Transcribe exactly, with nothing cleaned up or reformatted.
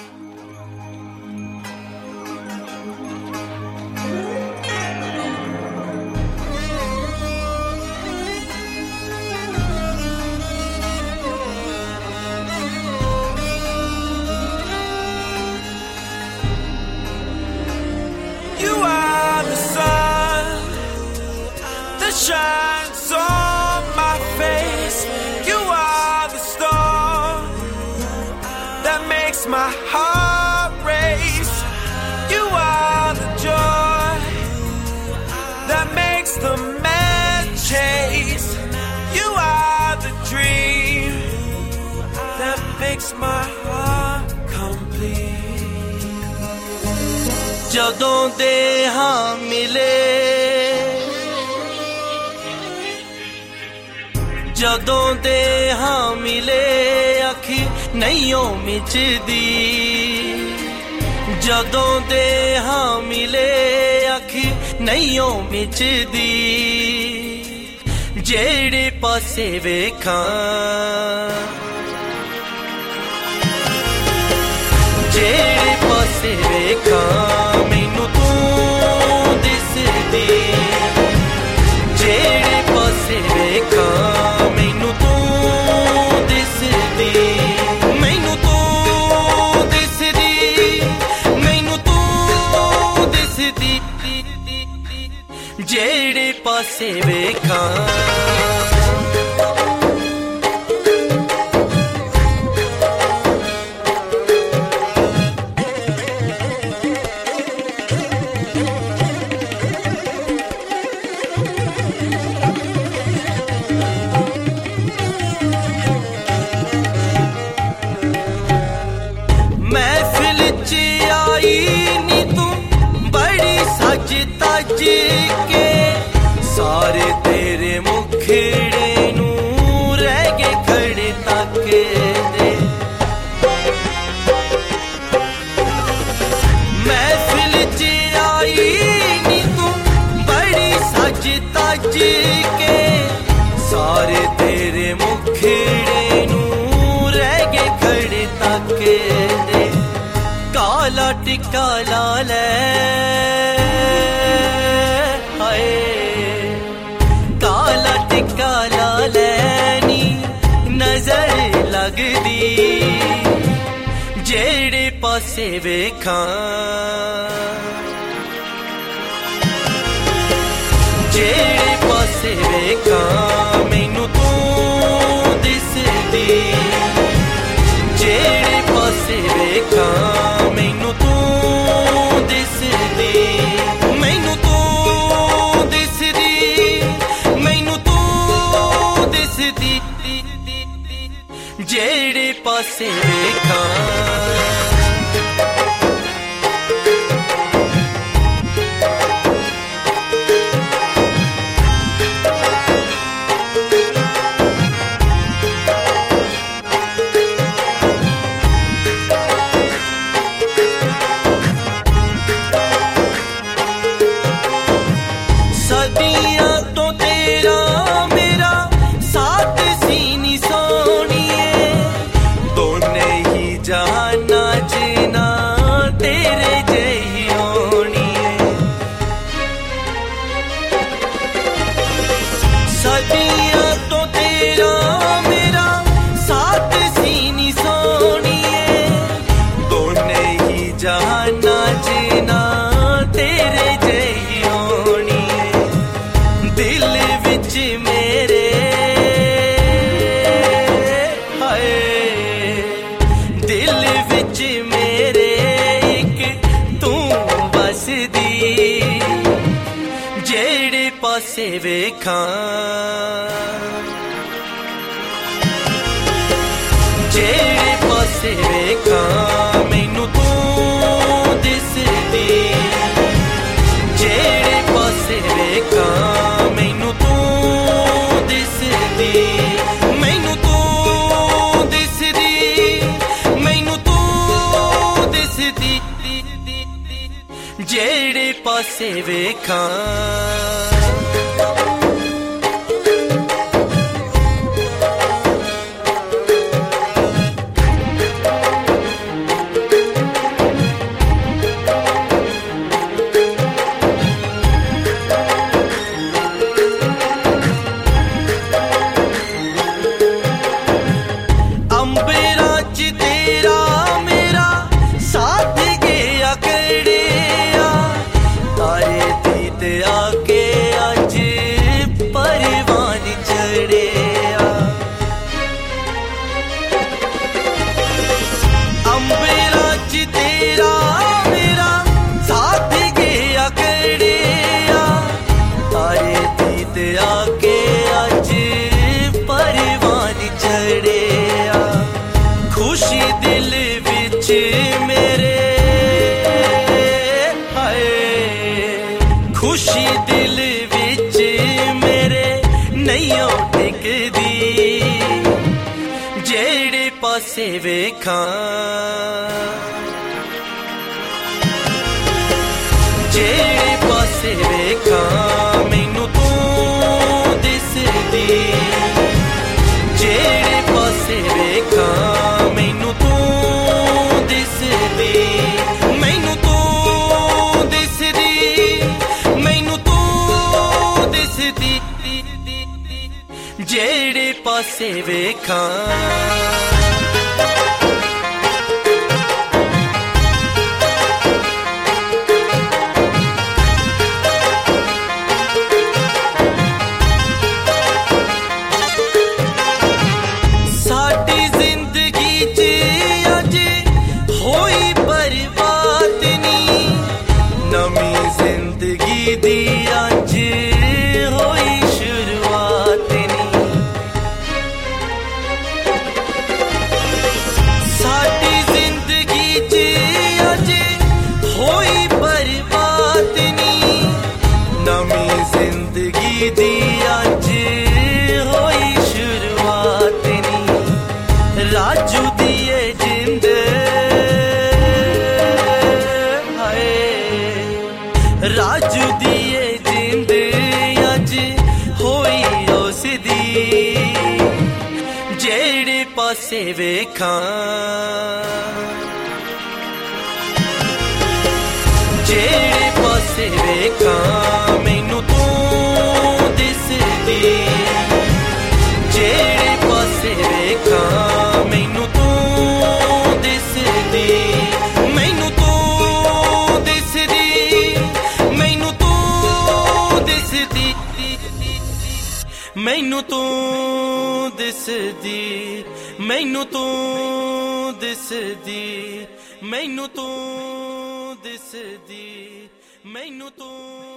Shines on my face. You are the storm that makes my heart race. You are the joy that makes the man chase. You are the dream that makes my heart complete. Jadon de haan mile, ਜਦੋਂ ਦੇ ਹਾਂ ਮਿਲੇ ਅੱਖੀ ਨਹੀਂਓ ਮਿਚਦੀ, ਜਦੋਂ ਦੇ ਹਾਂ ਮਿਲੇ ਅੱਖੀ ਨਹੀਂਓ ਮਿਚਦੀ, ਜਿਹੜੇ ਪਾਸੇ ਵੇਖਾਂ ਜਿਹੜੇ ਪਾਸੇ ਵੇਖਾਂ ਮੈਨੂੰ ਤੂੰ ਦਿਸਦੀ, ਜਿਹੜੇ ਪਾਸੇ ਵੇਖਾਂ ਮੈਨੂੰ ਤੂੰ ਦਿਸਦੀ, ਮੈਨੂੰ ਤੂੰ ਦਿਸਦੀ, ਮੈਨੂੰ ਤੂੰ ਦਿਸਦੀ, ਜਿਹੜੇ ਪਾਸੇ ਵੇਖਾਂ ਕੇ ਸਾਰੇ ਤੇਰੇ ਮੁਖੜੇ ਨੂੰ ਰਹਿ ਗਏ ਖੜੇ ਤੱਕਦੇ, ਮਹਿਫਿਲ 'ਚ ਆਈ ਨੀ ਤੂੰ ਬੜੀ ਸੱਜ ਤੱਜ ਕੇ, ਸਾਰੇ ਤੇਰੇ ਮੁਖੜੇ ਨੂੰ ਰਹਿ ਗਏ ਖੜੇ ਤੱਕਦੇ, ਕਾਲਾ ਟਿੱਕਾ ਲਾ ਲੈ ਕਾਲਾ ਟਿੱਕਾ ਲਾ ਲੈਨੀ ਨਜ਼ਰ ਲੱਗਦੀ, ਜਿਹੜੇ ਪਾਸੇ ਵੇਖਾਂ ਜਿਹੜੇ ਪਾਸੇ ਵੇਖਾਂ ਮੈਨੂੰ ਤੂੰ ਦਿਸਦੀ, ਜਿਹੜੇ ਪਾਸੇ ਵੇਖਾਂ ਮੈਨੂੰ ਤੂੰ ਦਿਸਦੀ, ਮੈਨੂੰ ਤੂੰ ਦਿਸਦੀ, ਮੈਨੂੰ ਤੂੰ ਦਿਸਦੀ, ਜਿਹੜੇ ਪਾਸੇ ਵੇਖਾਂ ਪਾਸੇ ਵੇਖਾਂ ਜਿਹੜੇ ਪਾਸੇ ਵੇਖਾਂ ਮੈਨੂੰ ਤੂੰ ਦਿਸਦੀ, ਜਿਹੜੇ ਪਾਸੇ ਵੇਖਾਂ ਮੈਨੂੰ ਤੂੰ ਦਿਸਦੀ, ਮੈਨੂੰ ਤੂੰ ਦਿਸਦੀ, ਮੈਨੂੰ ਤੂੰ ਦਿਸਦੀ, ਜਿਹੜੇ ਪਾਸੇ ਵੇਖਾਂ विच मेरे हाय खुशी दिल विच मेरे नहीं टिकदी जेड़े पासे वेखां जेड़े पासे वेखां मैनू तू दिसदी जेड़े पासे वेखां मैनू तू दिसदी मैनू तू दिसदी मैनू तू दिसदी जेड़े पासे वेखां राजू दिए जिंद हाय राजू दिए जिंद अज होई उसदी जेड़े पासे वेखां जेड़े पासे वेखां मैनू तू दिसदी जेड़े पासे वेखां मैनू तू दिसदी मैनू तू दिसदी मैनू तू दिसदी मैनू तू दिसदी मैनू तू दिसदी मैनू तू दिसदी मैनू तू